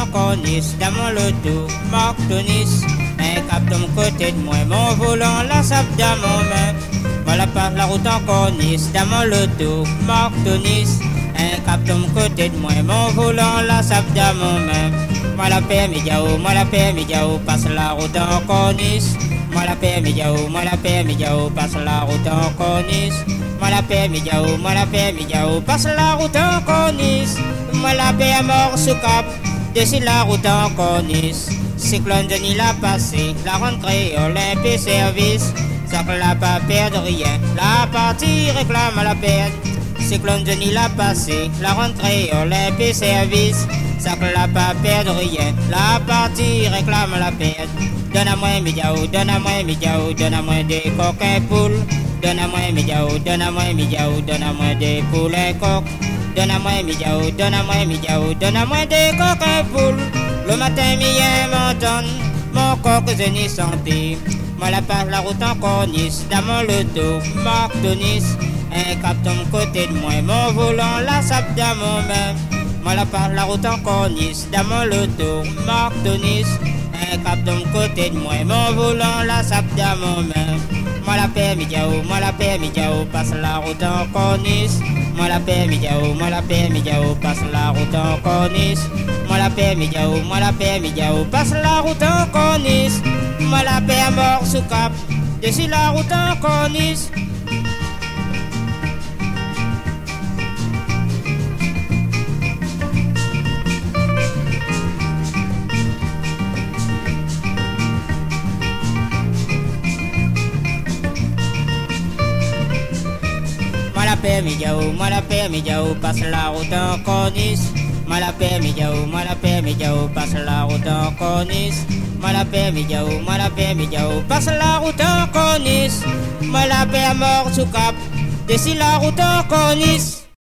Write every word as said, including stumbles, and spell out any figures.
corniche, dans mon loto, Marc Tonis. Un cap de mon côté de moi, mon volant, la sape dans mon main. Voilà pas la route en corniche, dans mon loto, Marc Tonis. Un cap de mon côté de moi, mon volant, la sape dans mon main. Moi la paix, Midiao, moi la paix, Midiao, passe la route en corniche. Moi la paix, Midiao, moi la paix, Midiao, passe la route en corniche. Moi la paix, Midiao, moi la paix, Midiao, passe la route en corniche. Moi la paix à mort sous cap, dessus la route en corniche. Cyclone Denis l'a passé, la rentrée Olympe service. Ça que la pas perdre rien, la partie réclame à la peine. Cyclone Denis l'a passé, la rentrée Olympe service. Ça que la pas perdre rien, la partie réclame à la peine. Donne-moi Midiao, donne-moi Midiao, donne-moi des coquins poules. Donne-moi Midiao, donne-moi Midiao, donne-moi des poulets coques. Donne-moi Midiao, donne-moi Midiao, donne-moi des coquins poules. Le matin, mien m'entend, mon coq je n'y santé. Moi la passe la route en corniche, dans mon loto, Marc Tonis. Un cap de mon côté de moi, mon volant, la sape dans mon main. Moi la passe la route en corniche, dans mon loto, Marc Tonis. Un cap de mon côté de moi, mon volant, la sape dans mon main. Moi la paix, Midiao, moi la paix, Midiao, passe la route en corniche. Moi la paix, Midiao, moi la paix, Midiao, passe la route en corniche. Moi la paix, Midiao, moi la paix, Midiao, passe la route en corniche. Moi la paix à mort sous cap, dessus la route en corniche. Moi la paix, Midiao, moi la paix, Midiao, passe la route en corniche. Moi la paix, Midiao, moi la paix, Midiao, passe la route en corniche. Moi la paix, Midiao, moi la paix, Midiao, passe la route en corniche. Moi la paix à mort sous cap, dessus la route en corniche.